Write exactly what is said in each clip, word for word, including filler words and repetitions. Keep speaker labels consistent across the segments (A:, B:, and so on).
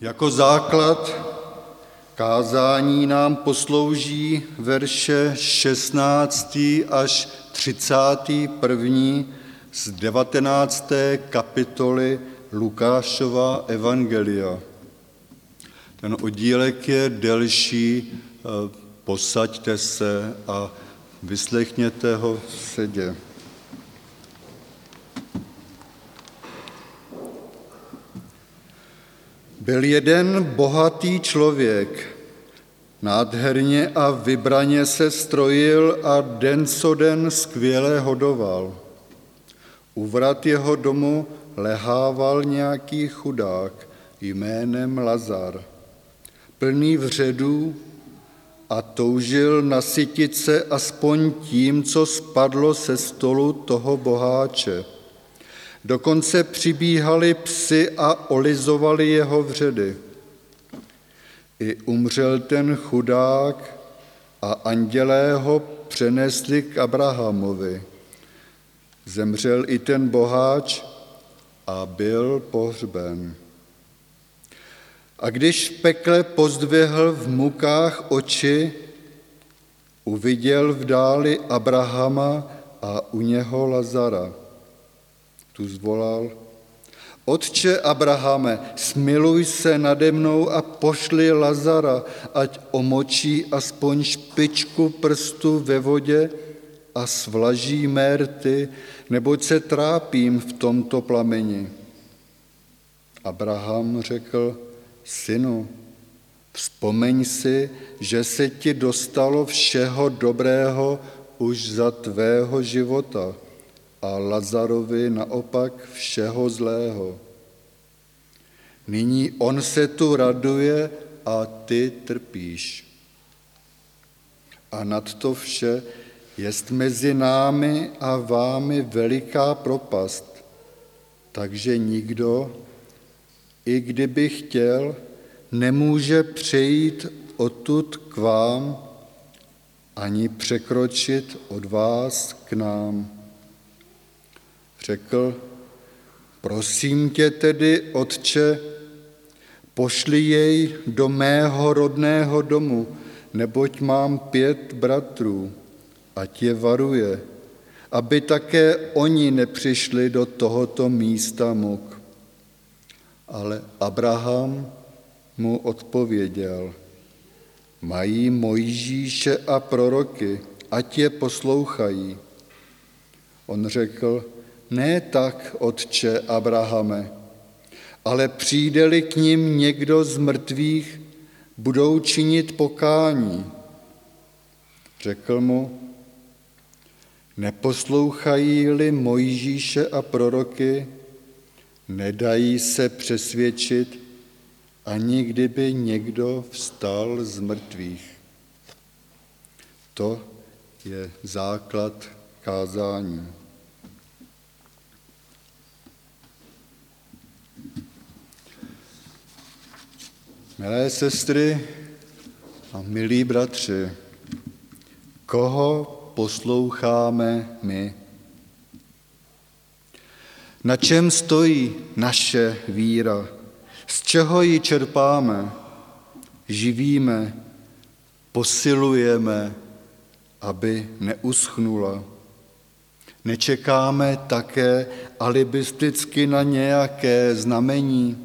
A: Jako základ kázání nám poslouží verše šestnáctý až třicátý první z devatenácté kapitoly Lukášova evangelia. Ten oddílek je delší, posaďte se a vyslechněte ho sedě. Byl jeden bohatý člověk, nádherně a vybraně se strojil a den co den skvěle hodoval. U vrat jeho domu lehával nějaký chudák jménem Lazar, plný vředů a toužil nasytit se aspoň tím, co spadlo se stolu toho boháče. Dokonce přibíhali psi a olizovali jeho vředy. I umřel ten chudák a andělé ho přenesli k Abrahamovi. Zemřel i ten boháč a byl pohřben. A když v pekle pozdvihl v mukách oči, uviděl v dáli Abrahama a u něho Lazara. Tu zvolal: Otče Abrahame, smiluj se nade mnou a pošli Lazara, ať omočí aspoň špičku prstu ve vodě a svlaží mé rty, neboť se trápím v tomto plameni. Abraham řekl: Synu, vzpomeň si, že se ti dostalo všeho dobrého už za tvého života a Lazarovi naopak všeho zlého. Nyní on se tu raduje a ty trpíš. A nad to vše jest mezi námi a vámi veliká propast, takže nikdo, i kdyby chtěl, nemůže přejít odtud k vám, ani překročit od vás k nám. Řekl: Prosím tě tedy, Otče, pošli jej do mého rodného domu, neboť mám pět bratrů, ať je varuje, aby také oni nepřišli do tohoto místa muk. Ale Abraham mu odpověděl: Mají Mojžíše a proroky, ať je poslouchají. On řekl: Ne tak, otče Abrahame, ale přijde-li k nim někdo z mrtvých, budou činit pokání. Řekl mu: Neposlouchají-li Mojžíše a proroky, nedají se přesvědčit, ani kdyby někdo vstal z mrtvých. To je základ kázání. Milé sestry a milí bratři, koho posloucháme my? Na čem stojí naše víra? Z čeho ji čerpáme? Živíme, posilujeme, aby neuschnula. Nečekáme také alibisticky na nějaké znamení.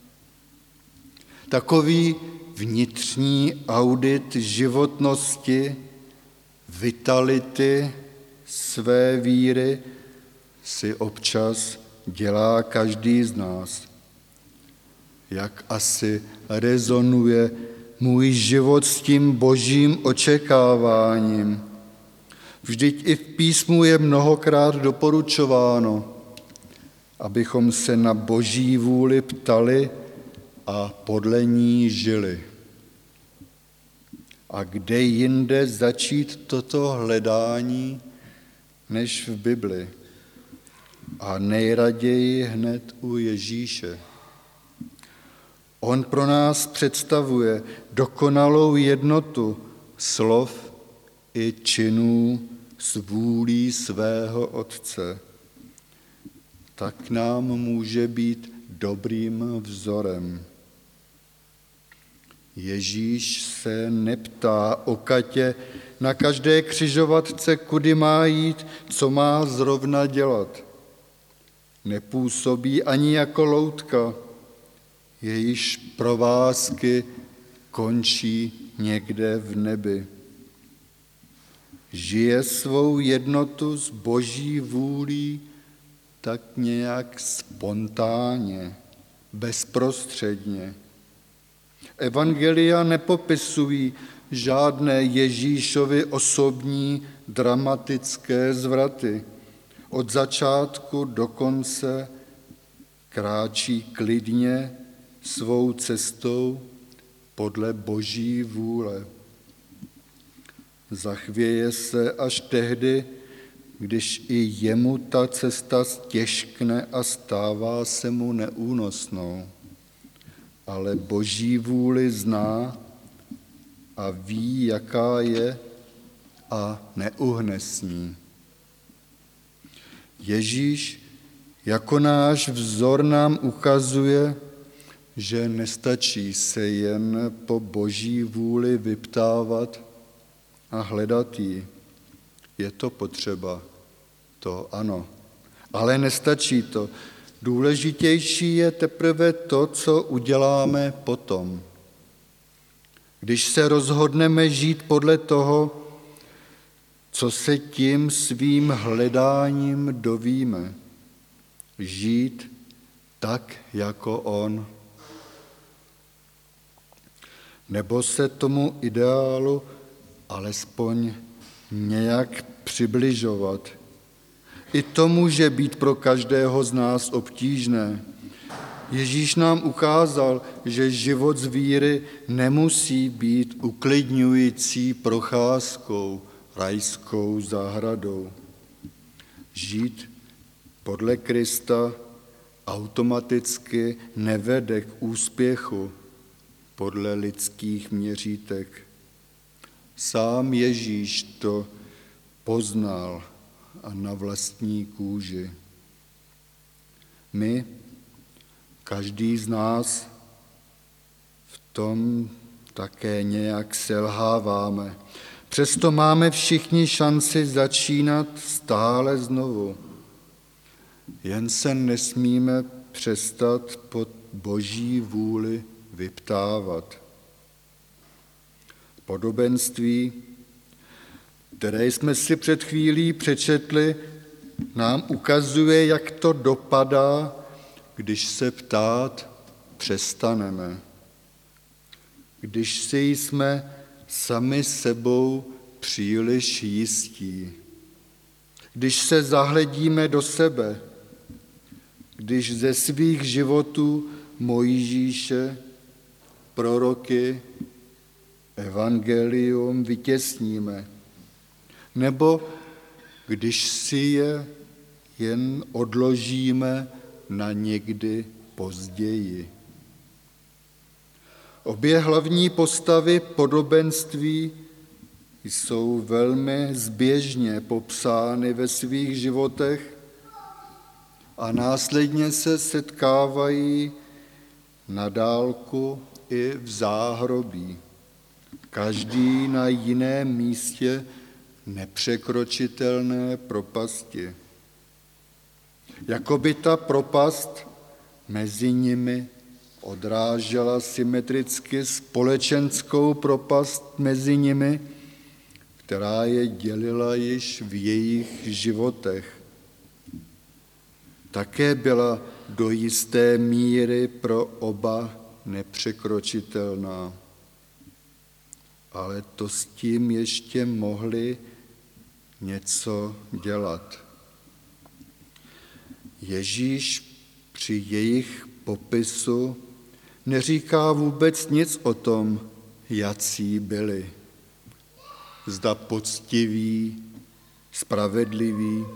A: Takový vnitřní audit životnosti, vitality své víry si občas dělá každý z nás. Jak asi rezonuje můj život s tím božím očekáváním? Vždyť i v písmu je mnohokrát doporučováno, abychom se na boží vůli ptali a podle ní žili. A kde jinde začít toto hledání, než v Bibli? A nejraději hned u Ježíše. On pro nás představuje dokonalou jednotu slov i činů s vůlí svého Otce. Tak nám může být dobrým vzorem. Ježíš se neptá o Katě na každé křižovatce, kudy má jít, co má zrovna dělat. Nepůsobí ani jako loutka, jejíž provázky končí někde v nebi. Žije svou jednotu s Boží vůlí tak nějak spontánně, bezprostředně. Evangelia nepopisují žádné Ježíšovy osobní dramatické zvraty. Od začátku do konce kráčí klidně svou cestou podle Boží vůle. Zachvěje se až tehdy, když i jemu ta cesta stěžkne a stává se mu neúnosnou. Ale Boží vůli zná a ví, jaká je, a neuhne s ní. Ježíš jako náš vzor nám ukazuje, že nestačí se jen po Boží vůli vyptávat a hledat ji. Je to potřeba, to ano, ale nestačí to. Důležitější je teprve to, co uděláme potom. Když se rozhodneme žít podle toho, co se tím svým hledáním dovíme. Žít tak, jako on. Nebo se tomu ideálu alespoň nějak přibližovat. I to může být pro každého z nás obtížné. Ježíš nám ukázal, že život z víry nemusí být uklidňující procházkou, rajskou zahradou. Žít podle Krista automaticky nevede k úspěchu podle lidských měřítek. Sám Ježíš to poznal a na vlastní kůži. My, každý z nás, v tom také nějak selháváme. Přesto máme všichni šanci začínat stále znovu. Jen se nesmíme přestat pod Boží vůli vyptávat. Podobenství, které jsme si před chvílí přečetli, nám ukazuje, jak to dopadá, když se ptát přestaneme. Když si jsme sami sebou příliš jistí. Když se zahledíme do sebe, když ze svých životů Mojžíše, proroky, evangelium vytěsníme, nebo když si je jen odložíme na někdy později. Obě hlavní postavy podobenství jsou velmi zběžně popsány ve svých životech a následně se setkávají na dálku i v záhrobí. Každý na jiném místě nepřekročitelné propasti. Jakoby ta propast mezi nimi odrážela symetricky společenskou propast mezi nimi, která je dělila již v jejich životech. Také byla do jisté míry pro oba nepřekročitelná. Ale to s tím ještě mohli něco dělat. Ježíš při jejich popisu neříká vůbec nic o tom, jací byli. Zda poctiví, spravedliví.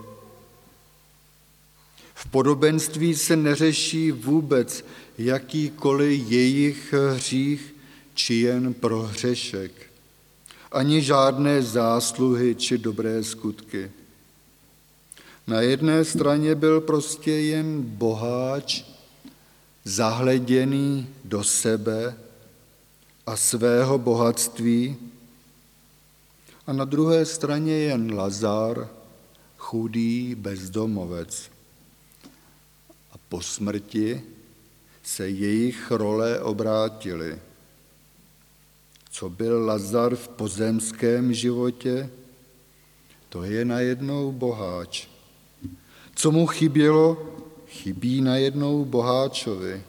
A: V podobenství se neřeší vůbec jakýkoliv jejich hřích či jen prohřešek, ani žádné zásluhy či dobré skutky. Na jedné straně byl prostě jen boháč, zahleděný do sebe a svého bohatství, a na druhé straně jen Lazar, chudý bezdomovec. A po smrti se jejich role obrátily. Co byl Lazar v pozemském životě, to je najednou boháč. Co mu chybělo, chybí najednou boháčovi.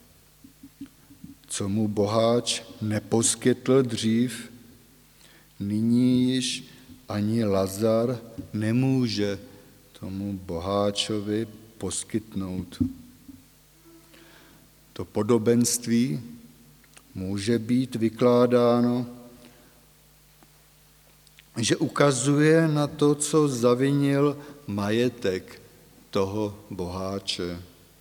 A: Co mu boháč neposkytl dřív, nyní již ani Lazar nemůže tomu boháčovi poskytnout. To podobenství může být vykládáno, že ukazuje na to, co zavinil majetek toho boháče.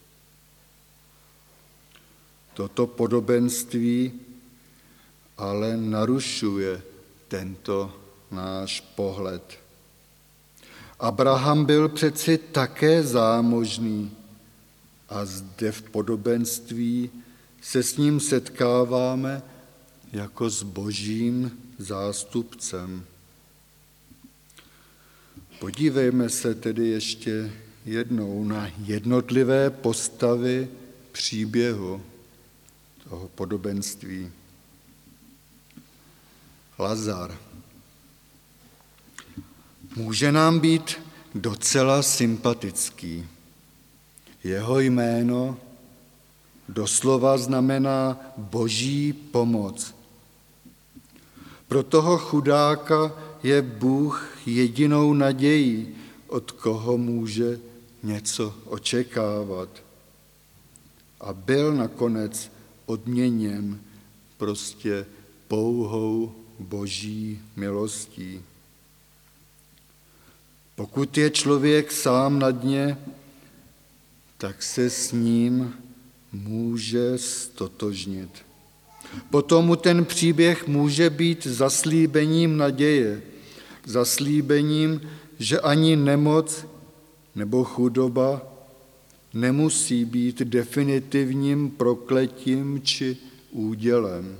A: Toto podobenství ale narušuje tento náš pohled. Abraham byl přeci také zámožný a zde v podobenství se s ním setkáváme jako s božím zástupcem. Podívejme se tedy ještě jednou na jednotlivé postavy příběhu toho podobenství. Lazar. Může nám být docela sympatický. Jeho jméno doslova znamená boží pomoc. Pro toho chudáka je Bůh jedinou nadějí, od koho může něco očekávat. A byl nakonec odměněn prostě pouhou boží milostí. Pokud je člověk sám na dně, tak se s ním může stotožnit. Potom mu ten příběh může být zaslíbením naděje, zaslíbením, že ani nemoc nebo chudoba nemusí být definitivním prokletím či údělem.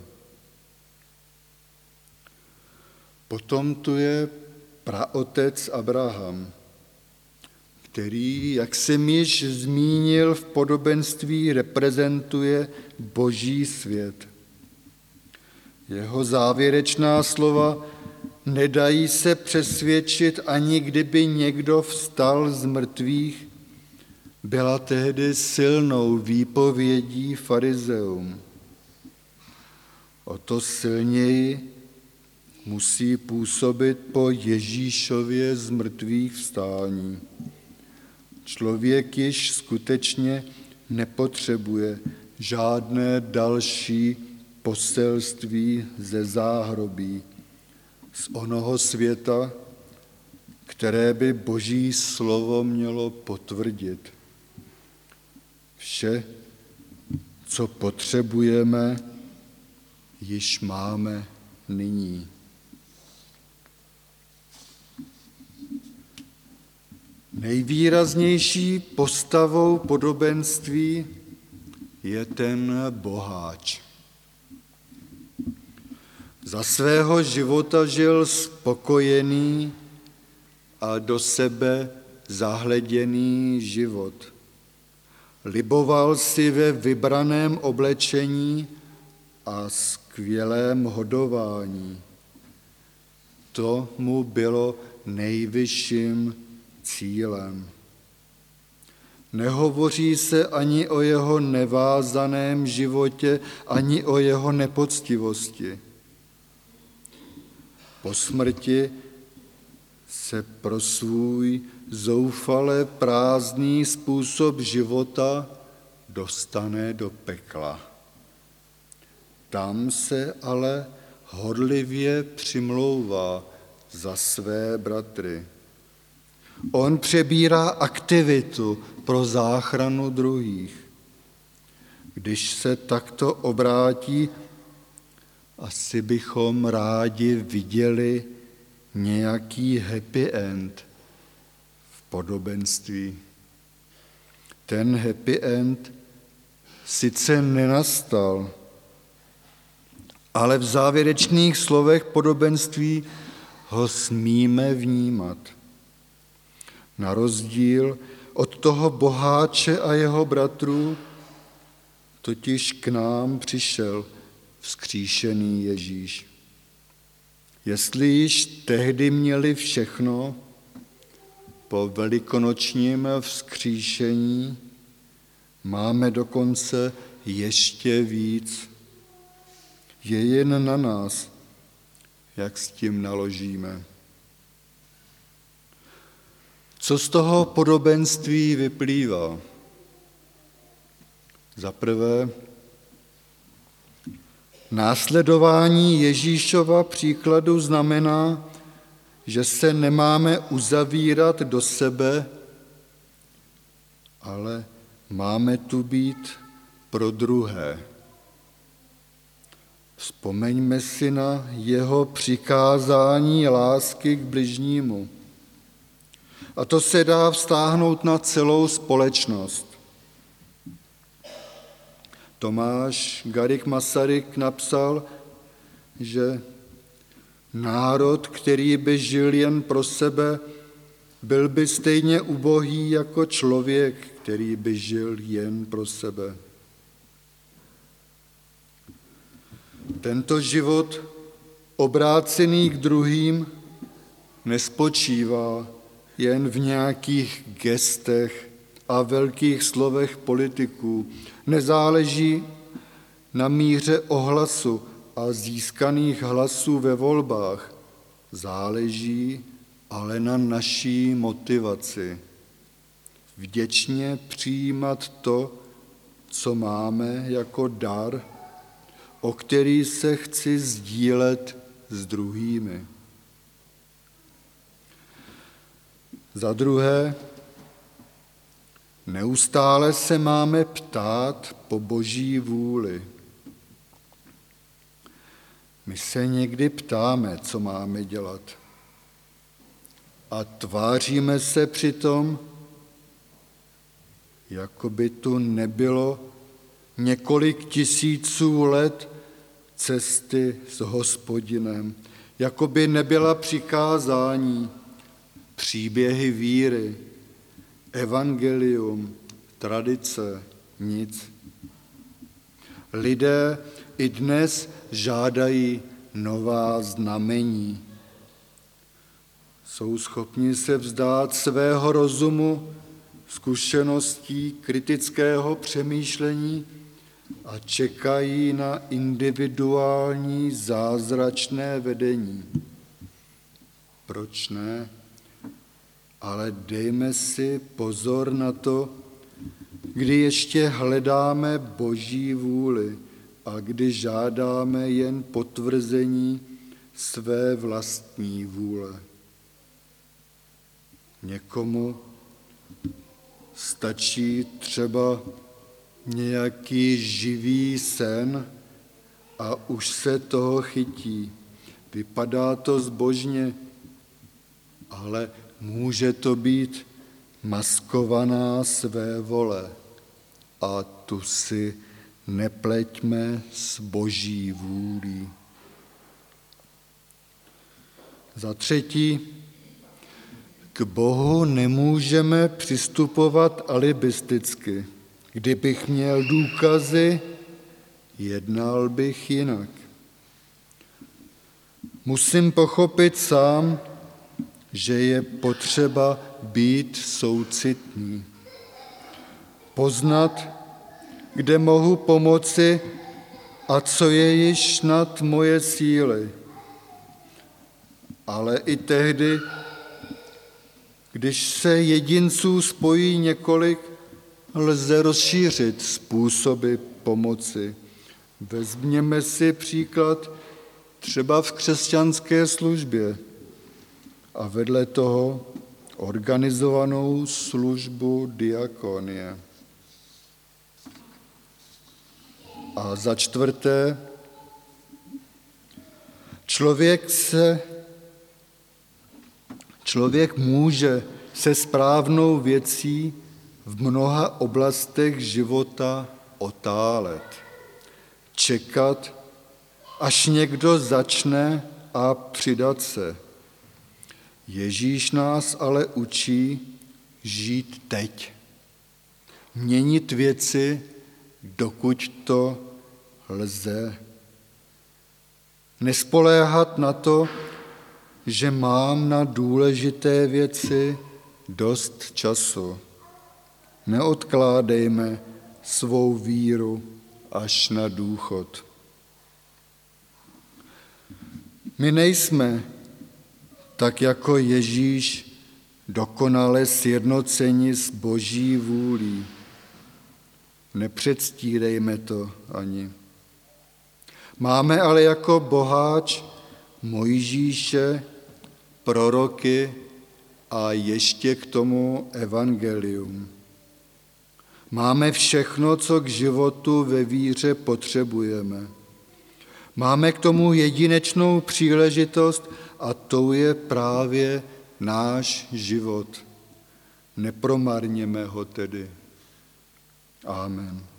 A: Potom tu je praotec Abraham, který, jak jsem již zmínil v podobenství, reprezentuje boží svět. Jeho závěrečná slova nedají se přesvědčit, ani kdyby někdo vstal z mrtvých, byla tehdy silnou výpovědí farizeům. O to silněji musí působit po Ježíšově z mrtvých vstání. Člověk již skutečně nepotřebuje žádné další poselství ze záhrobí, z onoho světa, které by boží slovo mělo potvrdit. Vše, co potřebujeme, již máme nyní. Nejvýraznější postavou podobenství je ten boháč. Za svého života žil spokojený a do sebe zahleděný život. Liboval si ve vybraném oblečení a skvělém hodování. To mu bylo nejvyšším cílem. Nehovoří se ani o jeho nevázaném životě, ani o jeho nepoctivosti. Po smrti se pro svůj zoufale prázdný způsob života dostane do pekla. Tam se ale horlivě přimlouvá za své bratry. On přebírá aktivitu pro záchranu druhých. Když se takto obrátí, asi bychom rádi viděli nějaký happy end v podobenství. Ten happy end sice nenastal, ale v závěrečných slovech podobenství ho smíme vnímat. Na rozdíl od toho boháče a jeho bratrů, totiž k nám přišel vzkříšený Ježíš. Jestli již tehdy měli všechno, po velikonočním vzkříšení máme dokonce ještě víc. Je jen na nás, jak s tím naložíme. Co z toho podobenství vyplývá? Za prvé, následování Ježíšova příkladu znamená, že se nemáme uzavírat do sebe, ale máme tu být pro druhé. Vzpomeňme si na jeho přikázání lásky k bližnímu. A to se dá vztáhnout na celou společnost. Tomáš Garrigue Masaryk napsal, že národ, který by žil jen pro sebe, byl by stejně ubohý jako člověk, který by žil jen pro sebe. Tento život obrácený k druhým nespočívá jen v nějakých gestech a velkých slovech politiků. Nezáleží na míře ohlasu a získaných hlasů ve volbách. Záleží ale na naší motivaci. Vděčně přijímat to, co máme jako dar, o který se chci sdílet s druhými. Za druhé, neustále se máme ptát po Boží vůli. My se někdy ptáme, co máme dělat. A tváříme se přitom, jako by tu nebylo několik tisíců let cesty s Hospodinem, jako by nebyla přikázání, příběhy víry, evangelium, tradice, nic. Lidé i dnes žádají nová znamení. Jsou schopni se vzdát svého rozumu, zkušeností, kritického přemýšlení a čekají na individuální zázračné vedení. Proč ne? Ale dejme si pozor na to, kdy ještě hledáme Boží vůli a kdy žádáme jen potvrzení své vlastní vůle. Někomu stačí třeba nějaký živý sen a už se toho chytí. Vypadá to zbožně, ale může to být maskovaná své vole. A tu si nepleťme s Boží vůlí. Za třetí, k Bohu nemůžeme přistupovat alibisticky. Kdybych měl důkazy, jednal bych jinak. Musím pochopit sám, že je potřeba být soucitný. Poznat, kde mohu pomoci a co je již nad moje síly. Ale i tehdy, když se jedinců spojí několik, lze rozšířit způsoby pomoci. Vezměme si příklad třeba v křesťanské službě a vedle toho organizovanou službu diakonie. A za čtvrté, člověk se Člověk může se správnou věcí v mnoha oblastech života otálet, čekat až někdo začne a přidat se. Ježíš nás ale učí žít teď. Měnit věci, dokud to lze. Nespoléhat na to, že mám na důležité věci dost času. Neodkládejme svou víru až na důchod. My nejsme, tak jako Ježíš, dokonale sjednoceni s Boží vůlí. Nepředstírejme to ani. Máme ale jako boháč Mojžíše, proroky a ještě k tomu evangelium. Máme všechno, co k životu ve víře potřebujeme. Máme k tomu jedinečnou příležitost a tou je právě náš život. Nepromarněme ho tedy. Amen.